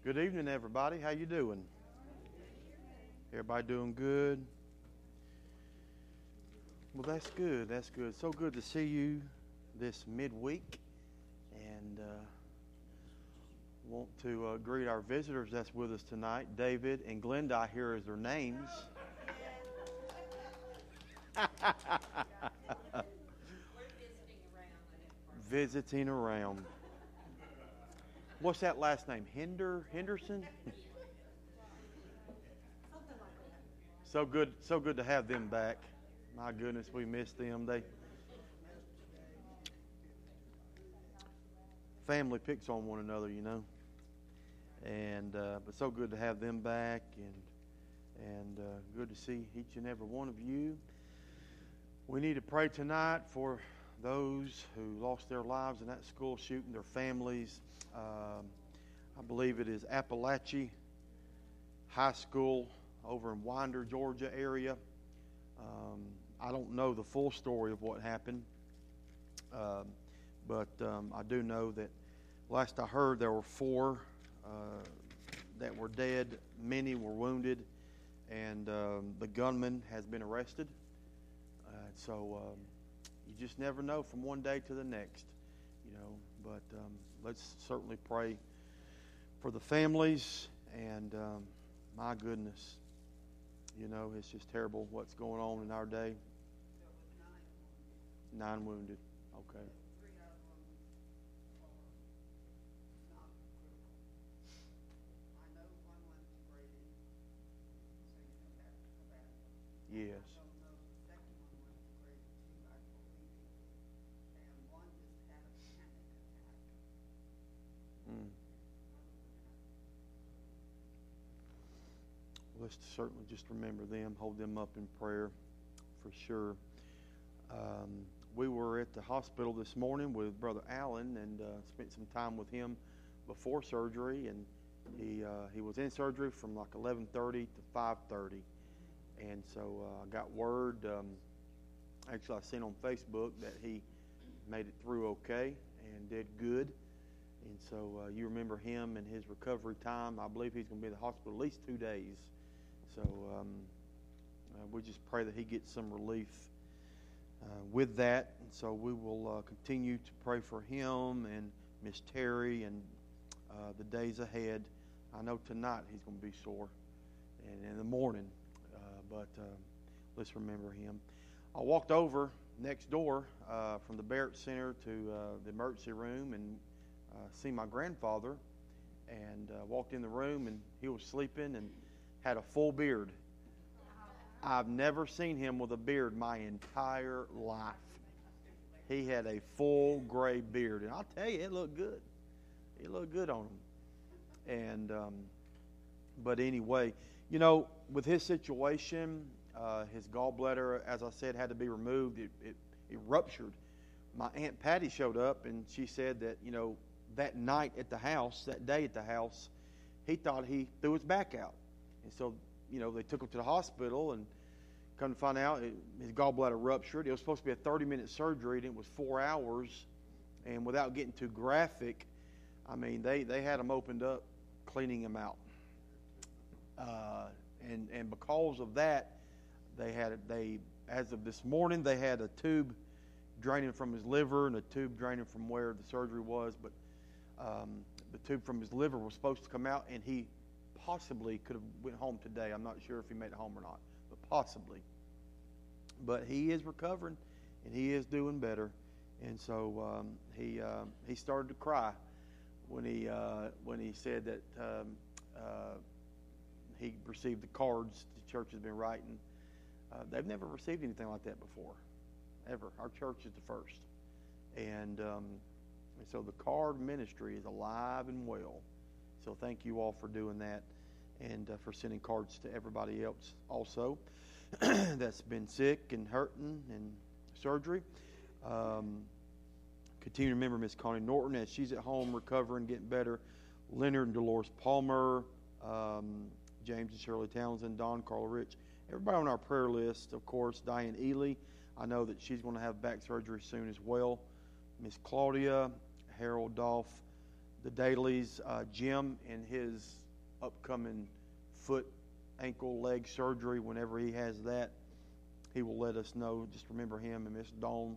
Good evening, everybody. How you doing? Everybody doing good? Well, that's good. That's good. So good to see you this midweek, and want to greet our visitors that's with us tonight. David and Glenda, I hear as their names. Visiting around. What's that last name? Henderson? So good to have them back. My goodness, we missed them. Family picks on one another, you know. And but so good to have them back, and good to see each and every one of you. We need to pray tonight for those who lost their lives in that school shooting, their families. I believe it is Appalachia High School over in Winder, Georgia area. I don't know the full story of what happened, but I do know that last I heard there were 4 that were dead. Many were wounded, and the gunman has been arrested. So you just never know from one day to the next, you know. But let's certainly pray for the families. And my goodness, you know, it's just terrible what's going on in our day. 9 wounded. Okay. Yes. Let's certainly just remember them, hold them up in prayer for sure. We were at the hospital this morning with Brother Allen and spent some time with him before surgery, and he was in surgery from like 11:30 to 5:30, and so I got word. Actually, I seen on Facebook that he made it through okay and did good. And so you remember him and his recovery time. I believe he's going to be in the hospital at least 2 days. So we just pray that he gets some relief with that. And so we will continue to pray for him and Miss Terry and the days ahead. I know tonight he's going to be sore, and in the morning. But let's remember him. I walked over next door from the Barrett Center to the emergency room and see my grandfather, and walked in the room, and he was sleeping and had a full beard. I've never seen him with a beard my entire life. He had a full gray beard, and I'll tell you, it looked good. It looked good on him. And but anyway, you know, with his situation, his gallbladder, as I said, had to be removed. It ruptured. My Aunt Patty showed up, and she said that, you know, that night at the house, that day at the house, he thought he threw his back out. And so, you know, they took him to the hospital, and come to find out his gallbladder ruptured. It was supposed to be a 30-minute surgery, and it was 4 hours. And without getting too graphic, I mean, they had him opened up, cleaning him out. And because of that, as of this morning, they had a tube draining from his liver and a tube draining from where the surgery was. But the tube from his liver was supposed to come out, and he possibly could have went home today. I'm not sure if he made it home or not, but possibly. But he is recovering, and he is doing better. And so he started to cry when he said that he received the cards the church has been writing. They've never received anything like that before, ever. Our church is the first. And so the card ministry is alive and well. So thank you all for doing that, and for sending cards to everybody else also that's been sick and hurting and surgery. Continue to remember Miss Connie Norton as she's at home recovering, getting better. Leonard and Dolores Palmer, James and Shirley Townsend, Don, Carla Rich. Everybody on our prayer list, of course. Diane Ely, I know that she's going to have back surgery soon as well. Miss Claudia, Harold Dolph, the Dailies, Jim, and his upcoming foot, ankle, leg surgery. Whenever he has that, he will let us know. Just remember him and Miss Dawn.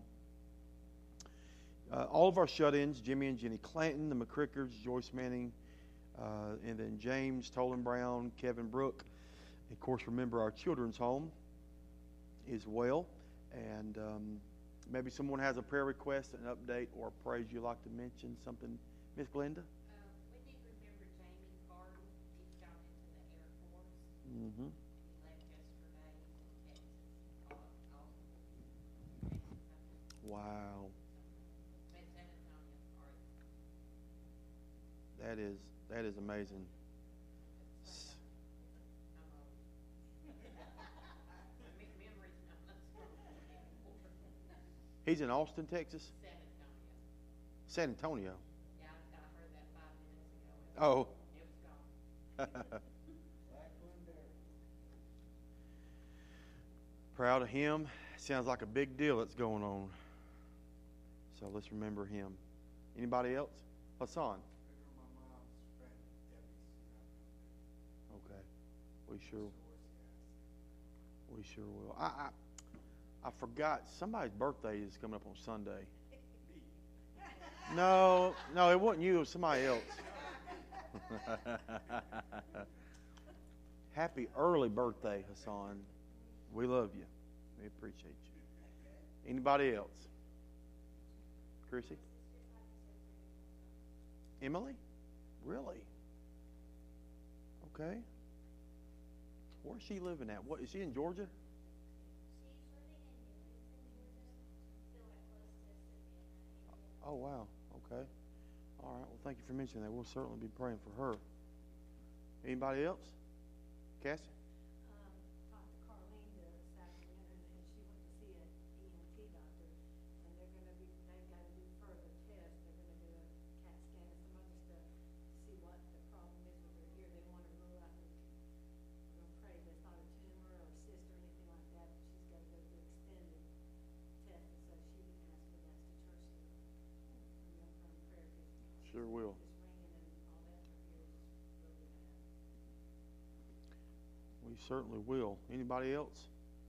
All of our shut-ins, Jimmy and Jenny Clanton, the McCrickers, Joyce Manning, and then James Tolan Brown, Kevin Brook. Of course, remember our children's home as well. And maybe someone has a prayer request, an update, or a praise you'd like to mention, something. Miss Glenda? We need to remember Jamie Carter. He's gone into the Air Force. Mm-hmm. He left yesterday. He's in Texas. Wow. San Antonio, sorry. That is amazing. I'm old. Memory's not that strong anymore. He's in Austin, Texas? San Antonio. San Antonio. Yeah, I heard that 5 minutes ago. Oh. It was gone. Proud of him. Sounds like a big deal that's going on. So let's remember him. Anybody else? Hassan. Okay. We sure will. I forgot somebody's birthday is coming up on Sunday. No, it wasn't you. It was somebody else. Happy early birthday, Hassan. We love you. We appreciate you. Anybody else? Chrissy? Emily? Really? Okay. Where's she living at? What is she in Georgia? Oh wow. Okay. All right. Well, thank you for mentioning that. We'll certainly be praying for her. Anybody else? Cassie? Talked to Carlene this afternoon, and she went to see an ENT doctor, and they've got to do further tests. They're going to do a CAT scan and some other stuff to see what the problem is with her ear. They want to rule out we're going to pray that's not a tumor or a cyst or anything like that, but she's got to go through extended tests, and so she asked me to ask the church to remember her in prayer, because Sure will. just ringing and all that, her ear is really bad. We certainly will. Anybody else?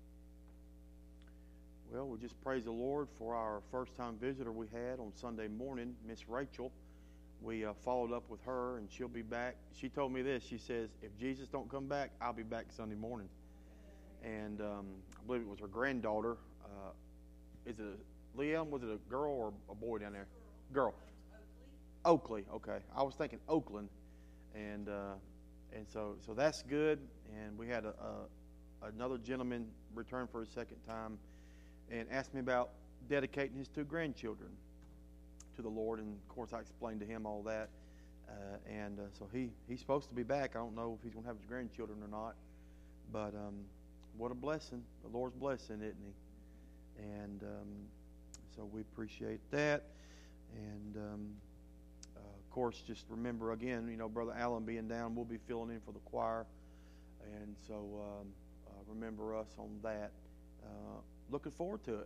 Well, we just praise the Lord for our first-time visitor we had on Sunday morning, Miss Rachel. We followed up with her, and she'll be back. She told me this. She says, if Jesus don't come back, I'll be back Sunday morning. And I believe it was her granddaughter. Is it Liam? Was it a girl or a boy down there? Girl. Oakley. Okay. I was thinking Oakland. And so that's good. And we had another gentleman return for a second time and asked me about dedicating his 2 grandchildren to the Lord. And of course, I explained to him all that. So he's supposed to be back. I don't know if he's going to have his grandchildren or not. But what a blessing. The Lord's blessing, isn't he? And so we appreciate that. And of course, just remember again, Brother Allen being down, we'll be filling in for the choir. And so remember us on that. Looking forward to it.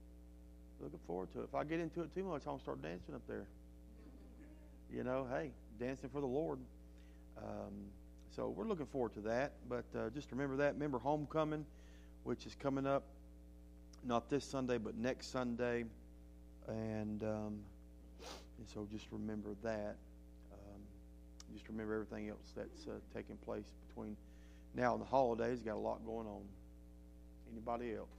If I get into it too much, I'll start dancing up there. Hey, dancing for the Lord. So we're looking forward to that. But just remember that. Remember homecoming, which is coming up not this Sunday, but next Sunday. And so just remember that. Just remember everything else that's taking place between now and the holidays. Got a lot going on. Anybody else?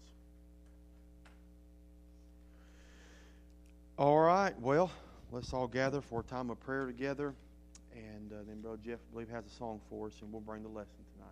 All right. Well, let's all gather for a time of prayer together. And then Brother Jeff, I believe, has a song for us, and we'll bring the lesson tonight.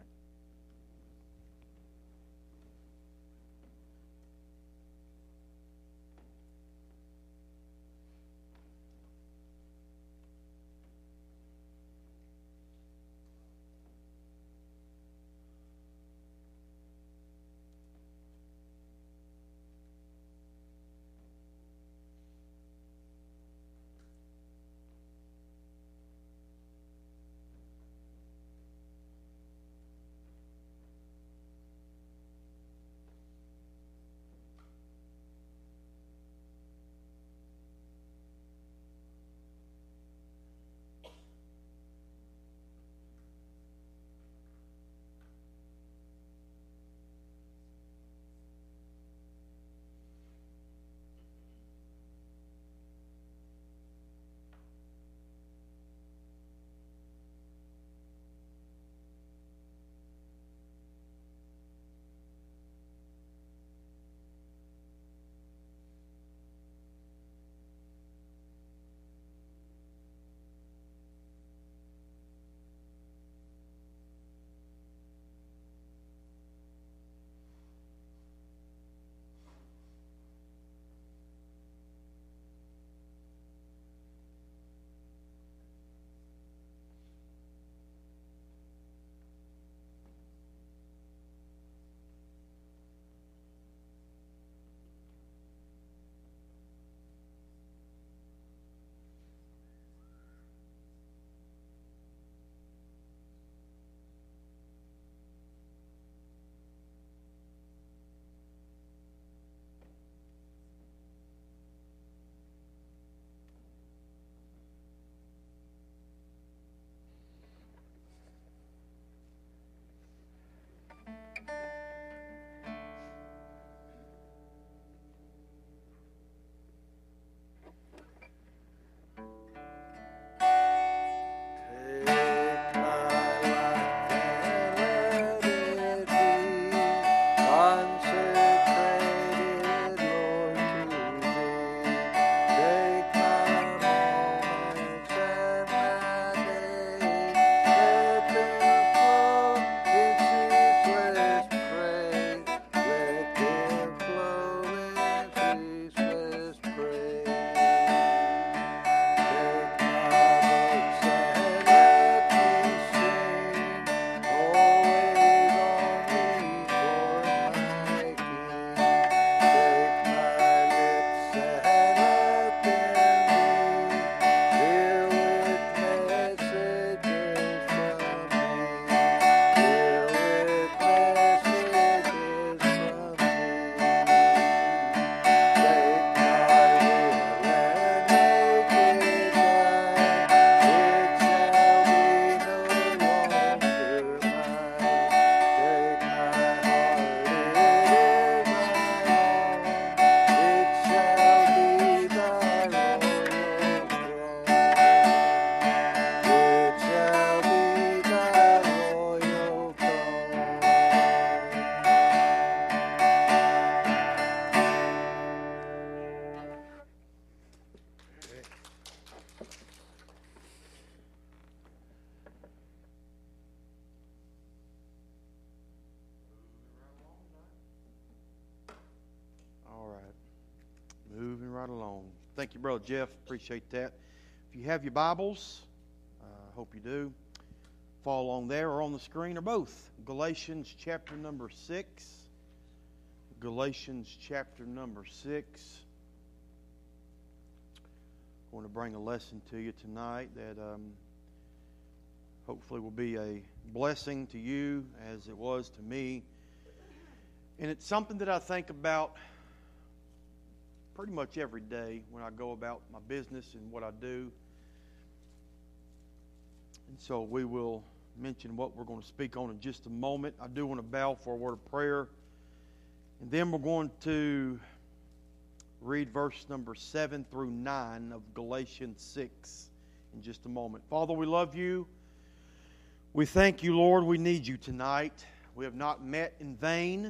Thank you, Brother Jeff. Appreciate that. If you have your Bibles, I hope you do, follow along there or on the screen or both. Galatians chapter number 6. Galatians chapter number 6. I want to bring a lesson to you tonight that hopefully will be a blessing to you as it was to me. And it's something that I think about pretty much every day when I go about my business and what I do. And so we will mention what we're going to speak on in just a moment. I do want to bow for a word of prayer. And then we're going to read verse number 7 through 9 of Galatians 6 in just a moment. Father, we love you. We thank you, Lord. We need you tonight. We have not met in vain.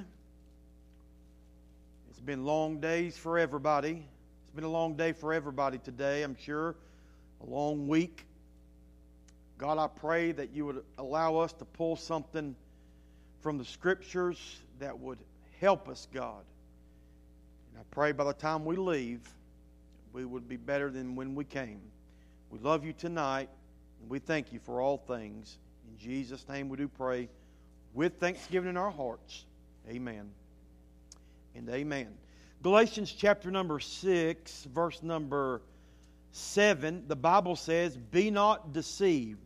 It's been long days for everybody. It's been a long day for everybody today, I'm sure. A long week. God, I pray that you would allow us to pull something from the Scriptures that would help us, God. And I pray by the time we leave, we would be better than when we came. We love you tonight, and we thank you for all things. In Jesus' name we do pray with thanksgiving in our hearts. Amen. And amen. Galatians chapter number 6, verse number 7, the Bible says, "Be not deceived.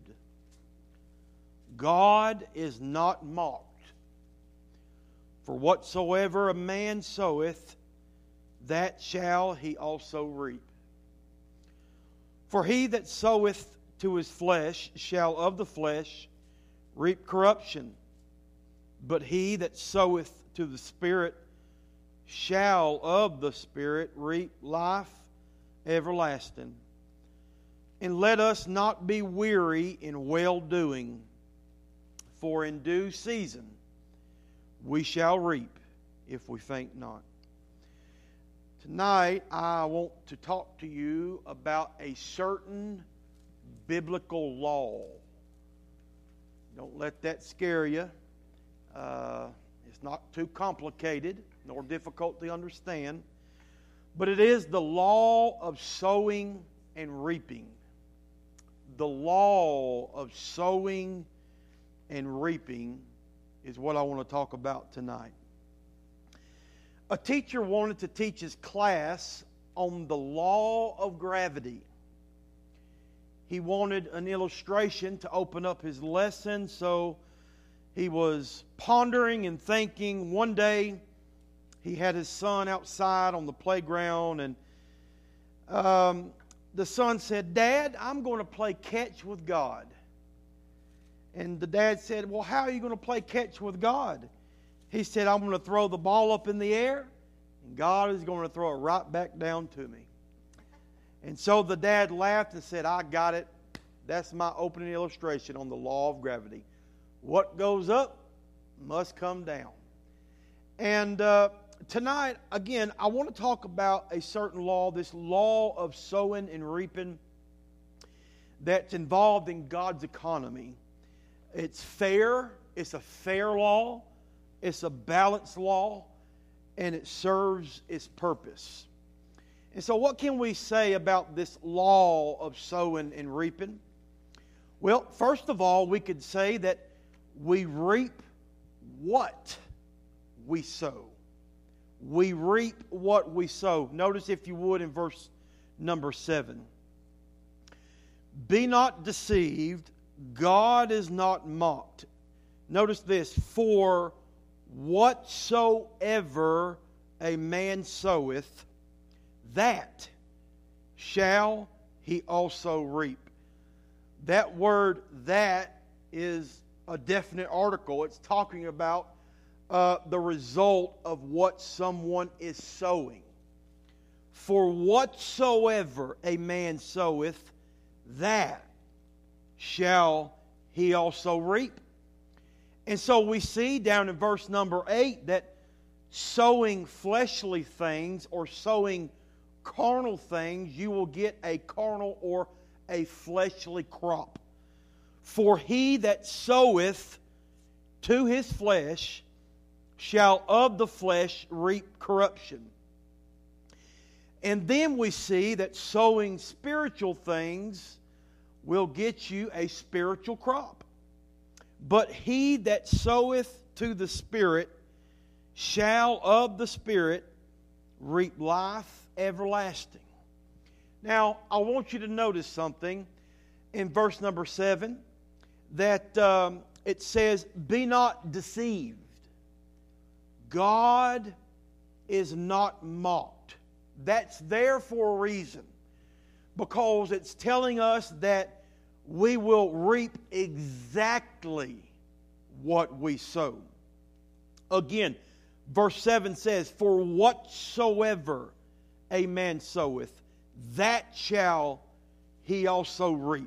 God is not mocked. For whatsoever a man soweth, that shall he also reap. For he that soweth to his flesh shall of the flesh reap corruption. But he that soweth to the Spirit shall of the Spirit reap life everlasting. And let us not be weary in well-doing, for in due season we shall reap if we faint not." Tonight I want to talk to you about a certain biblical law. Don't let that scare you. It's not too complicated nor difficult to understand. But it is the law of sowing and reaping. The law of sowing and reaping is what I want to talk about tonight. A teacher wanted to teach his class on the law of gravity. He wanted an illustration to open up his lesson, so he was pondering and thinking. One day, he had his son outside on the playground, and the son said, "Dad, I'm going to play catch with God." And the dad said, "Well, how are you going to play catch with God?" He said, "I'm going to throw the ball up in the air, and God is going to throw it right back down to me." And so the dad laughed and said, "I got it. That's my opening illustration on the law of gravity. What goes up must come down." And tonight, again, I want to talk about a certain law, this law of sowing and reaping that's involved in God's economy. It's fair. It's a fair law. It's a balanced law. And it serves its purpose. And so what can we say about this law of sowing and reaping? Well, first of all, we could say that we reap what we sow. We reap what we sow. Notice, if you would, in verse number 7. "Be not deceived, God is not mocked." Notice this, "For whatsoever a man soweth, that shall he also reap." That word "that" is a definite article. It's talking about the result of what someone is sowing. "For whatsoever a man soweth, that shall he also reap." And so we see down in verse number 8 that sowing fleshly things or sowing carnal things, you will get a carnal or a fleshly crop. "For he that soweth to his flesh shall of the flesh reap corruption. And then we see that sowing spiritual things will get you a spiritual crop. But he that soweth to the Spirit shall of the Spirit reap life everlasting. Now, I want you to notice something in verse number 7, that it says, be not deceived. God is not mocked. That's there for a reason. Because it's telling us that we will reap exactly what we sow. Again, verse 7 says, for whatsoever a man soweth, that shall he also reap.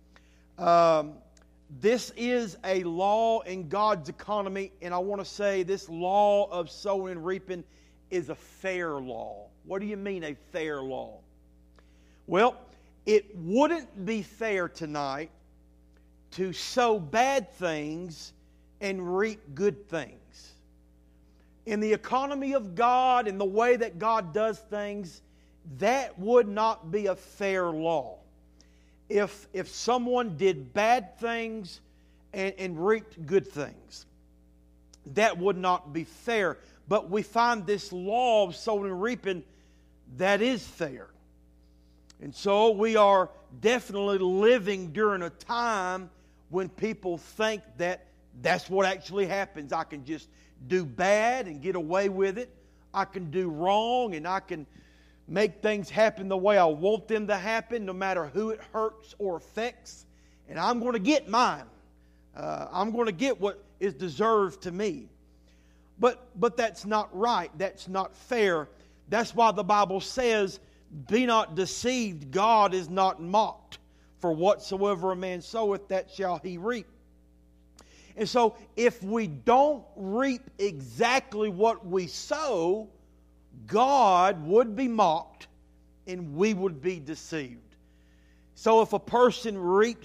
This is a law in God's economy, and I want to say this law of sowing and reaping is a fair law. What do you mean a fair law? Well, it wouldn't be fair tonight to sow bad things and reap good things. In the economy of God, in the way that God does things, that would not be a fair law. If someone did bad things and reaped good things, that would not be fair. But we find this law of sowing and reaping that is fair. And so we are definitely living during a time when people think that that's what actually happens. I can just do bad and get away with it. I can do wrong and I can make things happen the way I want them to happen, no matter who it hurts or affects. And I'm going to get mine. I'm going to get what is deserved to me. But that's not right. That's not fair. That's why the Bible says, be not deceived. God is not mocked. For whatsoever a man soweth, that shall he reap. And so if we don't reap exactly what we sow, God would be mocked and we would be deceived. So if a person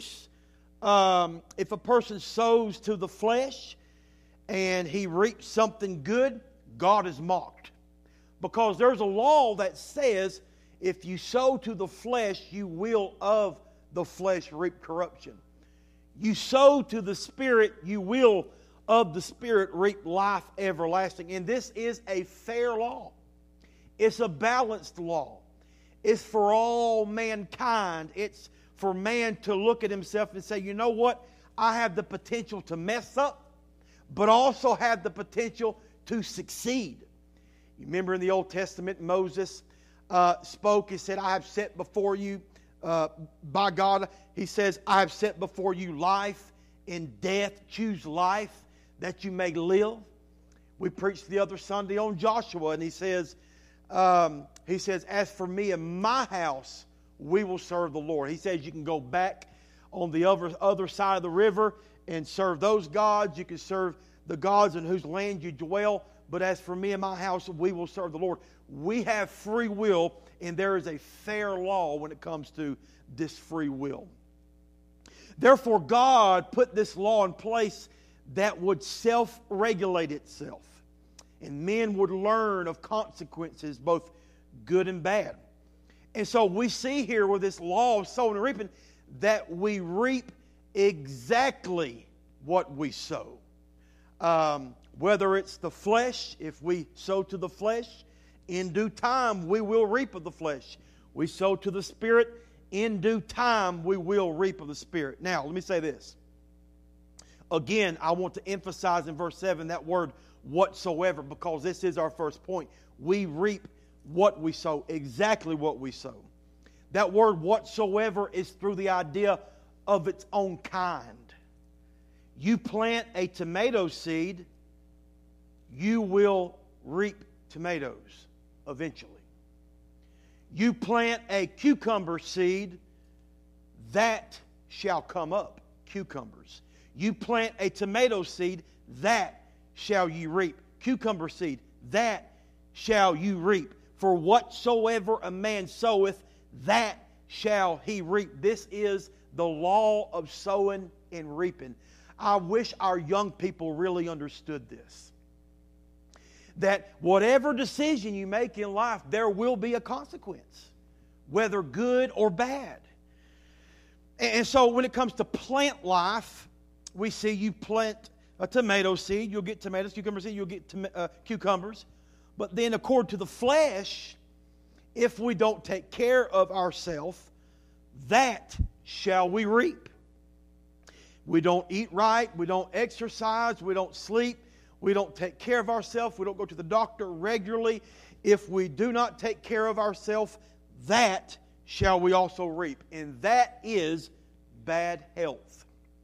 if a person sows to the flesh and he reaps something good, God is mocked. Because there's a law that says if you sow to the flesh, you will of the flesh reap corruption. You sow to the Spirit, you will of the Spirit reap life everlasting. And this is a fair law. It's a balanced law. It's for all mankind. It's for man to look at himself and say, you know what? I have the potential to mess up, but also have the potential to succeed. You remember in the Old Testament, Moses spoke. He said, I have set before you, by God, he says, I have set before you life and death. Choose life that you may live. We preached the other Sunday on Joshua, and he says, as for me and my house, we will serve the Lord. He says you can go back on the other side of the river and serve those gods. You can serve the gods in whose land you dwell. But as for me and my house, we will serve the Lord. We have free will, and there is a fair law when it comes to this free will. Therefore, God put this law in place that would self-regulate itself. And men would learn of consequences, both good and bad. And so we see here with this law of sowing and reaping that we reap exactly what we sow. Whether it's the flesh, if we sow to the flesh, in due time we will reap of the flesh. We sow to the Spirit, in due time we will reap of the Spirit. Now, let me say this. Again, I want to emphasize in verse 7 that word whatsoever, because this is our first point. We reap what we sow, exactly what we sow. That word whatsoever is through the idea of its own kind. You plant a tomato seed, you will reap tomatoes eventually. You plant a cucumber seed, that shall come up cucumbers. You plant a tomato seed, that shall you reap. Cucumber seed, that shall you reap. For whatsoever a man soweth, that shall he reap. This is the law of sowing and reaping. I wish our young people really understood this. that whatever decision you make in life, there will be a consequence, whether good or bad. And so when it comes to plant life, we see you plant a tomato seed, you'll get tomatoes, cucumber seed, you'll get cucumbers. But then according to the flesh, if we don't take care of ourselves, that shall we reap. We don't eat right, we don't exercise, we don't sleep, we don't take care of ourselves, we don't go to the doctor regularly. If we do not take care of ourselves, that shall we also reap. And that is bad health.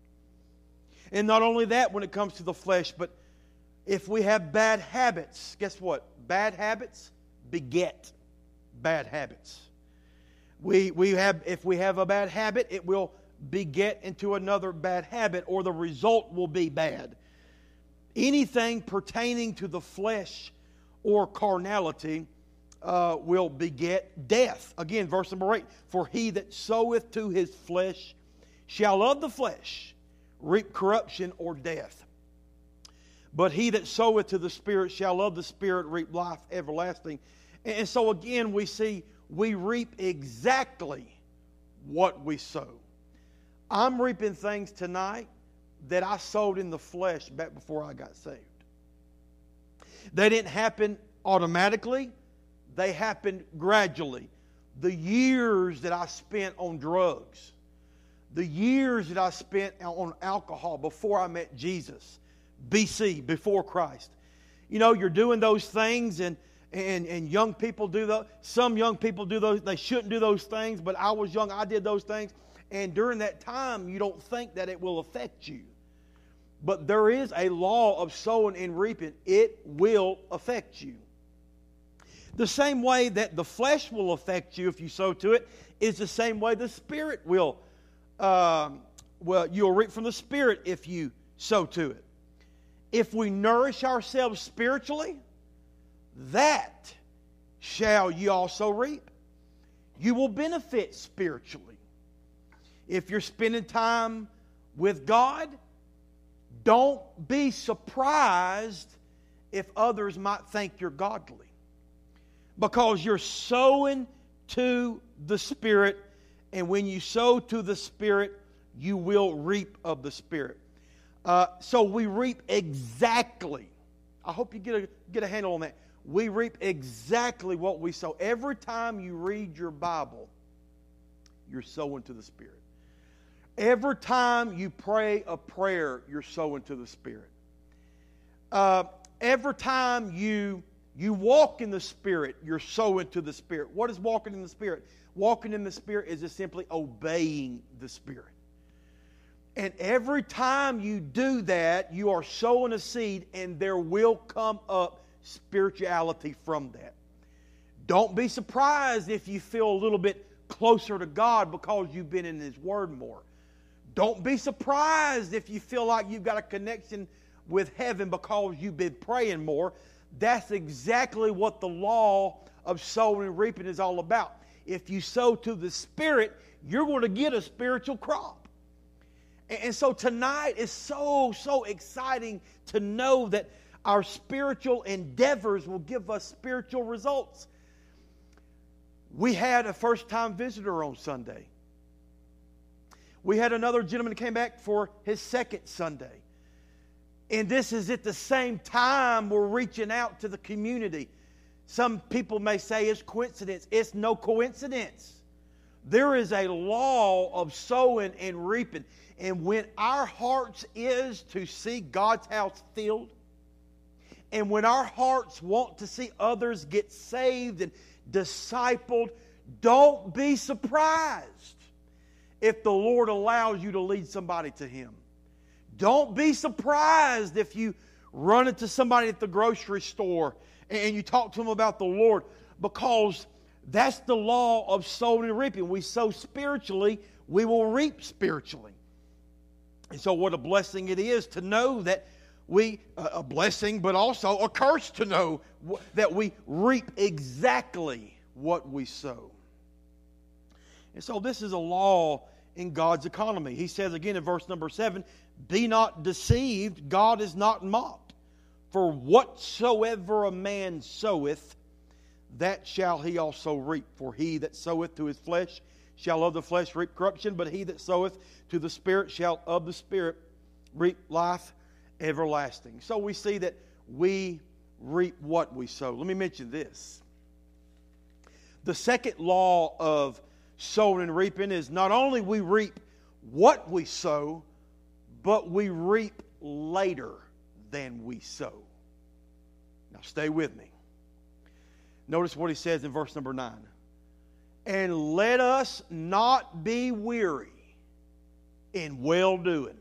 And not only that when it comes to the flesh, but if we have bad habits, guess what? Bad habits beget bad habits. If we have a bad habit, it will beget into another bad habit, or the result will be bad. Anything pertaining to the flesh or carnality will beget death. Again, verse number 8, for he that soweth to his flesh shall of the flesh reap corruption or death. But he that soweth to the Spirit shall of the Spirit reap life everlasting. And so again, we see we reap exactly what we sow. I'm reaping things tonight that I sowed in the flesh back before I got saved. They didn't happen automatically. They happened gradually. The years that I spent on drugs, the years that I spent on alcohol before I met Jesus, BC, before Christ. You know, you're doing those things, and young people do those. Some young people do those. They shouldn't do those things, but I was young. I did those things. And during that time, you don't think that it will affect you. But there is a law of sowing and reaping. It will affect you. The same way that the flesh will affect you if you sow to it is the same way the Spirit will. You'll reap from the Spirit if you sow to it. If we nourish ourselves spiritually, that shall ye also reap. You will benefit spiritually. If you're spending time with God, don't be surprised if others might think you're godly. Because you're sowing to the Spirit, and when you sow to the Spirit, you will reap of the Spirit. So we reap exactly. I hope you get a handle on that. We reap exactly what we sow. Every time you read your Bible, you're sowing to the Spirit. Every time you pray a prayer, you're sowing to the Spirit. Every time you walk in the Spirit, you're sowing to the Spirit. What is walking in the Spirit? Walking in the Spirit is just simply obeying the Spirit. And every time you do that, you are sowing a seed, and there will come up spirituality from that. Don't be surprised if you feel a little bit closer to God because you've been in His Word more. Don't be surprised if you feel like you've got a connection with heaven because you've been praying more. That's exactly what the law of sowing and reaping is all about. If you sow to the Spirit, you're going to get a spiritual crop. And so tonight is so exciting to know that our spiritual endeavors will give us spiritual results. We had a first-time visitor on Sunday. We had another gentleman that came back for his second Sunday. And this is at the same time we're reaching out to the community. Some people may say it's coincidence. It's no coincidence. There is a law of sowing and reaping. And when our hearts is to see God's house filled, and when our hearts want to see others get saved and discipled, don't be surprised if the Lord allows you to lead somebody to Him. Don't be surprised if you run into somebody at the grocery store and you talk to them about the Lord, because that's the law of sowing and reaping. We sow spiritually, we will reap spiritually. And so what a blessing it is to know that a blessing, but also a curse to know that we reap exactly what we sow. And so this is a law in God's economy. He says again in verse number 7, be not deceived, God is not mocked. For whatsoever a man soweth, that shall he also reap. For he that soweth to his flesh shall of the flesh reap corruption, but he that soweth to the Spirit shall of the Spirit reap life everlasting. So we see that we reap what we sow. Let me mention this. The second law of sowing and reaping is not only we reap what we sow, but we reap later than we sow. Now stay with me. Notice what he says in verse number 9. And let us not be weary in well-doing.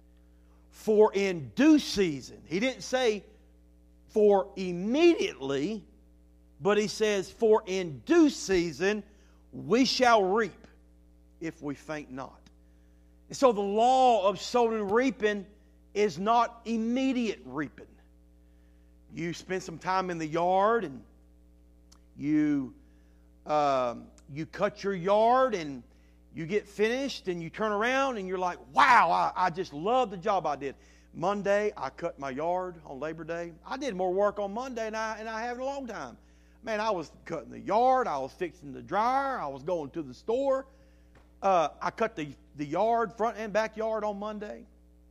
For in due season, he didn't say for immediately, but he says for in due season we shall reap if we faint not. And so the law of sowing and reaping is not immediate reaping. You spend some time in the yard and you cut your yard and you get finished and you turn around and you're like, wow, I just love the job I did. Monday, I cut my yard on Labor Day. I did more work on Monday than I have in a long time. Man, I was cutting the yard. I was fixing the dryer. I was going to the store. I cut the yard, front and backyard on Monday.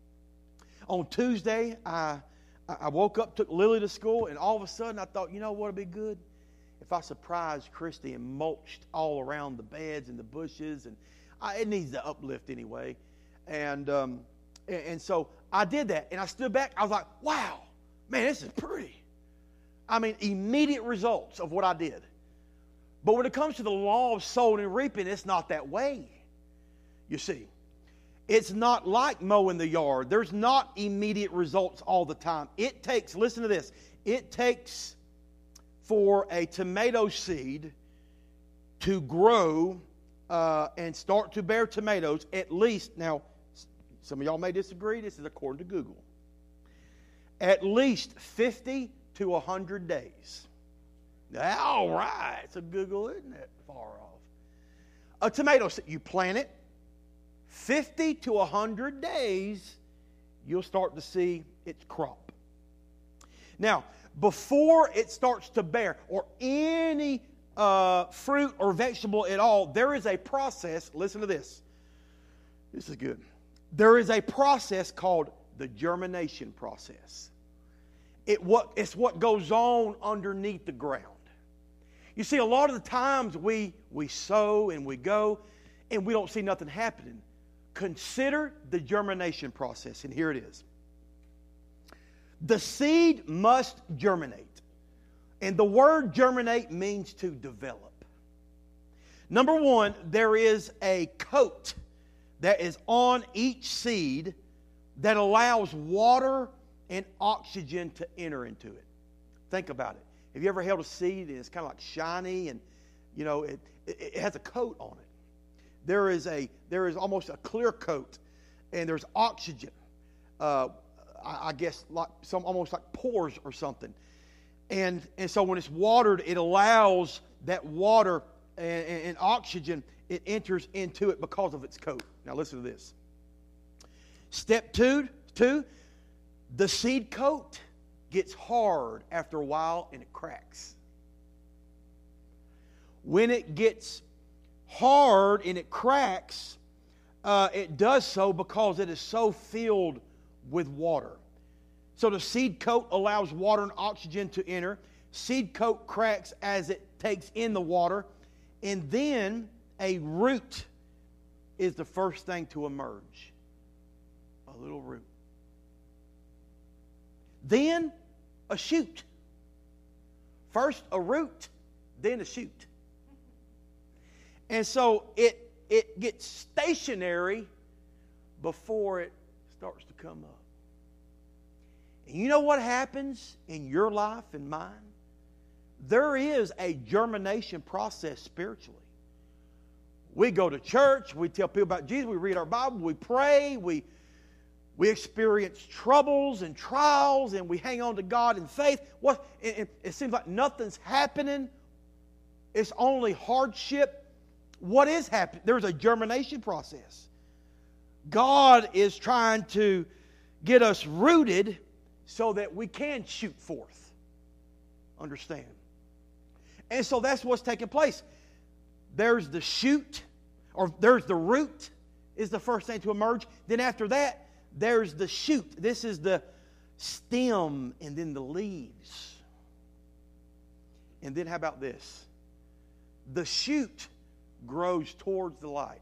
On Tuesday, I woke up, took Lily to school, and all of a sudden I thought, you know what would be good? If I surprised Christy and mulched all around the beds and the bushes, and it needs the uplift anyway. And so I did that, and I stood back. I was like, wow, man, this is pretty. I mean, immediate results of what I did. But when it comes to the law of sowing and reaping, it's not that way. You see, it's not like mowing the yard. There's not immediate results all the time. It takes, listen to this, it takes for a tomato seed to grow and start to bear tomatoes at least, now, some of y'all may disagree, this is according to Google, at least 50 to 100 days. All right, so Google isn't that far off. A tomato seed, you plant it, 50 to 100 days, you'll start to see its crop. Now, before it starts to bear, or any fruit or vegetable at all, there is a process, listen to this. This is good. There is a process called the germination process. It's what goes on underneath the ground. You see, a lot of the times we sow and we go and we don't see nothing happening. Consider the germination process, and here it is. The seed must germinate. And the word germinate means to develop. Number one, there is a coat that is on each seed that allows water and oxygen to enter into it. Think about it. Have you ever held a seed and it's kind of like shiny and, you know, it has a coat on it? There is almost a clear coat, and there's oxygen. I guess like almost like pores or something. And so when it's watered, it allows that water and oxygen, it enters into it because of its coat. Now listen to this. Step two, the seed coat gets hard after a while and it cracks. When it gets hard and it cracks, it does so because it is so filled with water. So the seed coat allows water and oxygen to enter. Seed coat cracks as it takes in the water. And then a root is the first thing to emerge. A little root. Then a shoot. First a root, then a shoot. And so it gets stationary before it starts to come up. And you know what happens in your life and mine? There is a germination process spiritually. We go to church, we tell people about Jesus, we read our Bible, we pray, we experience troubles and trials, and we hang on to God in faith. It seems like nothing's happening. It's only hardship. What is happening? There's a germination process. God is trying to get us rooted so that we can shoot forth. Understand? And so that's what's taking place. There's the shoot, or there's the root is the first thing to emerge. Then after that, there's the shoot. This is the stem and then the leaves. And then how about this? The shoot grows towards the light.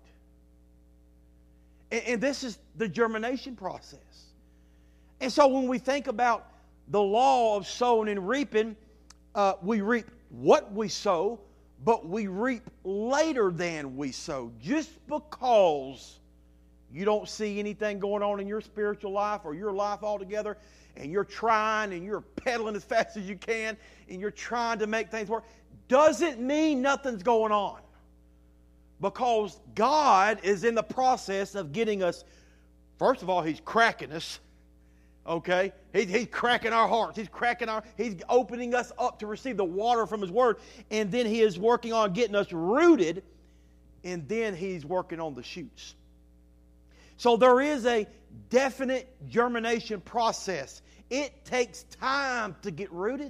And this is the germination process. And so when we think about the law of sowing and reaping, we reap what we sow, but we reap later than we sow. Just because you don't see anything going on in your spiritual life or your life altogether, and you're trying and you're pedaling as fast as you can, and you're trying to make things work, doesn't mean nothing's going on. Because God is in the process of getting us, first of all, He's cracking us. Okay? He's cracking our hearts. He's opening us up to receive the water from His Word. And then He is working on getting us rooted. And then He's working on the shoots. So there is a definite germination process. It takes time to get rooted.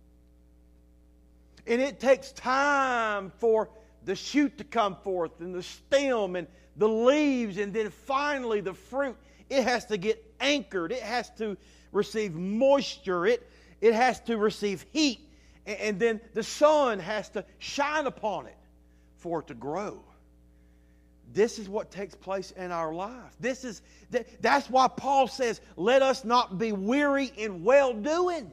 And it takes time for the shoot to come forth, and the stem, and the leaves, and then finally the fruit. It has to get anchored. It has to receive moisture. It has to receive heat. And then the sun has to shine upon it for it to grow. This is what takes place in our life. That's why Paul says, let us not be weary in well-doing.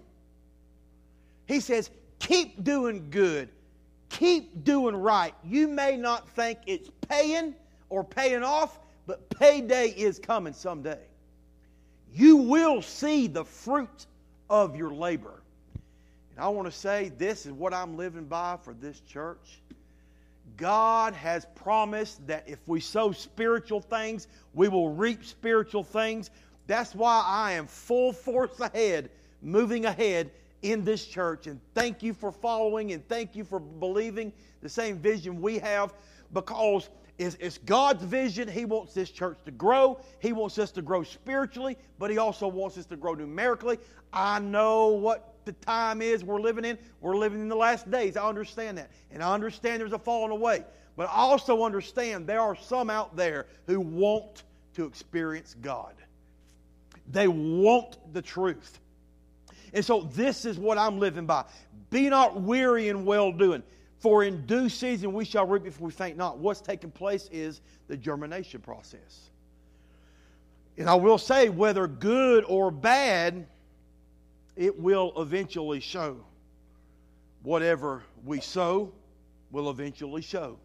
He says, keep doing good. Keep doing right. You may not think it's paying or paying off, but payday is coming someday. You will see the fruit of your labor. And I want to say this is what I'm living by for this church. God has promised that if we sow spiritual things, we will reap spiritual things. That's why I am full force ahead, moving ahead in this church. And thank you for following, and thank you for believing the same vision we have, because it's God's vision. He wants this church to grow. He wants us to grow spiritually, but He also wants us to grow numerically. I know what the time is we're living in. We're living in the last days. I understand that. And I understand there's a falling away. But I also understand there are some out there who want to experience God. They want the truth. And so this is what I'm living by. Be not weary in well-doing, for in due season we shall reap if we faint not. What's taking place is the germination process. And I will say, whether good or bad, it will eventually show. Whatever we sow will eventually show.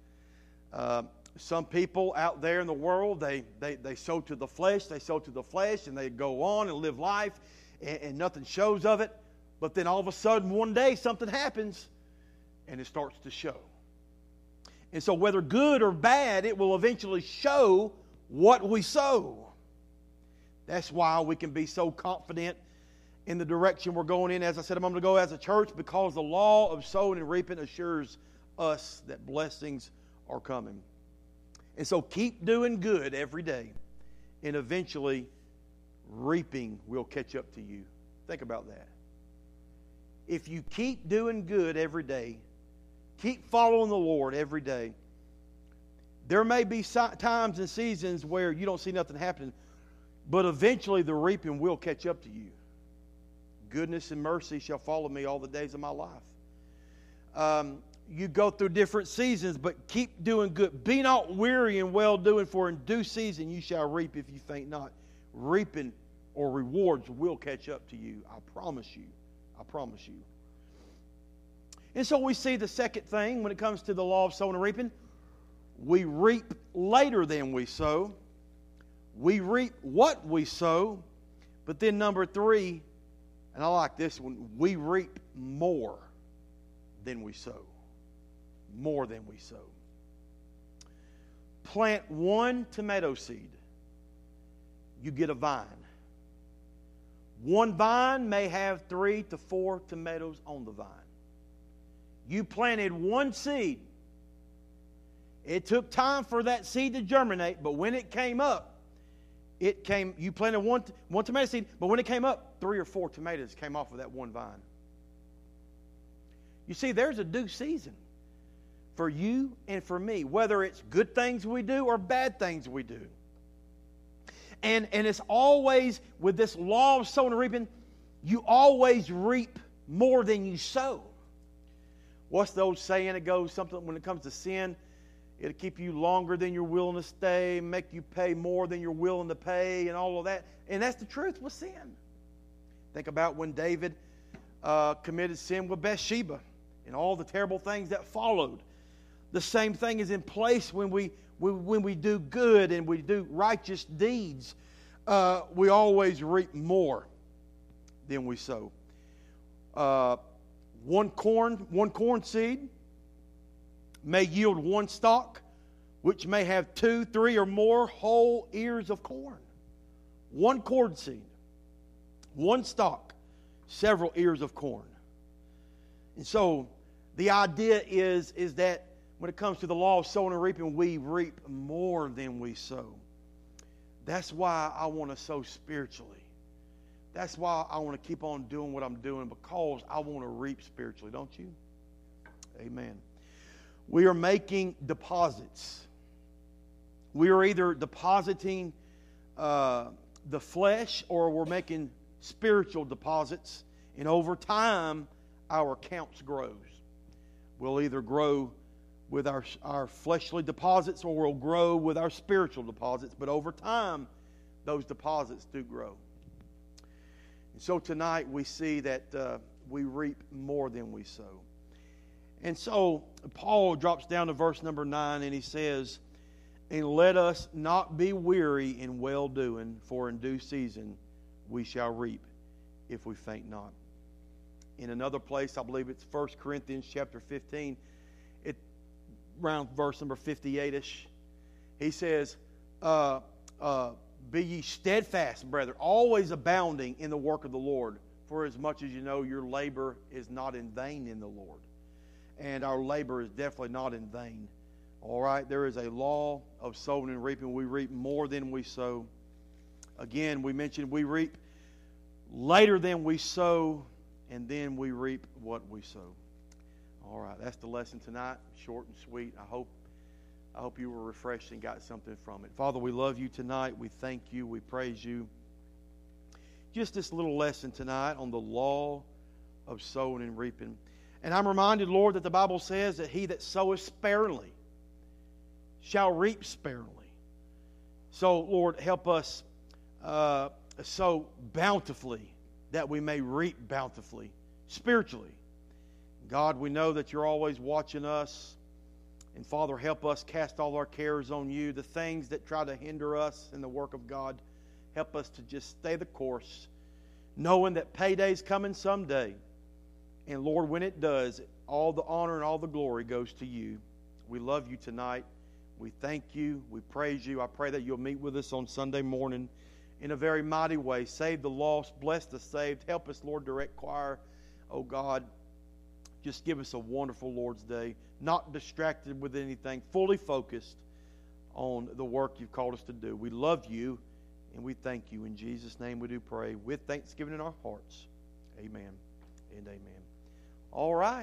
Some people out there in the world, they sow to the flesh, and they go on and live life, and nothing shows of it. But then all of a sudden, one day, something happens, and it starts to show. And so whether good or bad, it will eventually show what we sow. That's why we can be so confident in the direction we're going in, as I said a moment ago, as a church, because the law of sowing and reaping assures us that blessings are coming. And so keep doing good every day, and eventually reaping will catch up to you. Think about that. If you keep doing good every day, keep following the Lord every day, there may be times and seasons where you don't see nothing happening, but eventually the reaping will catch up to you. Goodness and mercy shall follow me all the days of my life. You go through different seasons, but keep doing good. Be not weary in well-doing, for in due season you shall reap if you faint not. Reaping or rewards will catch up to you. I promise you. I promise you. And so we see the second thing when it comes to the law of sowing and reaping. We reap later than we sow. We reap what we sow. But then number 3, and I like this one, we reap more than we sow. More than we sow. Plant one tomato seed, you get a vine. One vine may have 3 to 4 tomatoes on the vine. You planted one seed. It took time for that seed to germinate, but when it came up, it came, you planted one tomato seed, but when it came up, 3 or 4 tomatoes came off of that one vine. You see, there's a due season for you and for me, whether it's good things we do or bad things we do. And it's always, with this law of sowing and reaping, you always reap more than you sow. What's the old saying? It goes something, when it comes to sin, it'll keep you longer than you're willing to stay, make you pay more than you're willing to pay, and all of that. And that's the truth with sin. Think about when David committed sin with Bathsheba and all the terrible things that followed. The same thing is in place when we do good and we do righteous deeds. We always reap more than we sow. One corn seed may yield one stalk, which may have 2, 3, or more whole ears of corn. One corn seed, one stalk, several ears of corn. And so the idea is that when it comes to the law of sowing and reaping, we reap more than we sow. That's why I want to sow spiritually. That's why I want to keep on doing what I'm doing, because I want to reap spiritually, don't you? Amen. We are making deposits. We are either depositing the flesh, or we're making spiritual deposits. And over time, our accounts grows. We'll either grow with our fleshly deposits, or we'll grow with our spiritual deposits. But over time, those deposits do grow. And so tonight we see that we reap more than we sow. And so Paul drops down to verse number 9, and he says, "And let us not be weary in well-doing, for in due season we shall reap, if we faint not." In another place, I believe it's 1 Corinthians chapter 15, around verse number 58-ish, he says, "Be ye steadfast, brethren, always abounding in the work of the Lord, for as much as you know your labor is not in vain in the Lord." And our labor is definitely not in vain. All right, there is a law of sowing and reaping. We reap more than we sow. Again, we mentioned we reap later than we sow, and then we reap what we sow. All right, that's the lesson tonight. Short and sweet. I hope you were refreshed and got something from it. Father, we love you tonight. We thank you. We praise you. Just this little lesson tonight on the law of sowing and reaping. And I'm reminded, Lord, that the Bible says that he that soweth sparingly shall reap sparingly. So, Lord, help us sow bountifully, that we may reap bountifully, spiritually. God, we know that you're always watching us. And Father, help us cast all our cares on you. The things that try to hinder us in the work of God, help us to just stay the course, knowing that payday's coming someday. And Lord, when it does, all the honor and all the glory goes to you. We love you tonight. We thank you. We praise you. I pray that you'll meet with us on Sunday morning in a very mighty way. Save the lost. Bless the saved. Help us, Lord, direct choir. Oh God, just give us a wonderful Lord's Day. Not distracted with anything. Fully focused on the work you've called us to do. We love you and we thank you. In Jesus' name we do pray with thanksgiving in our hearts. Amen and amen. All right.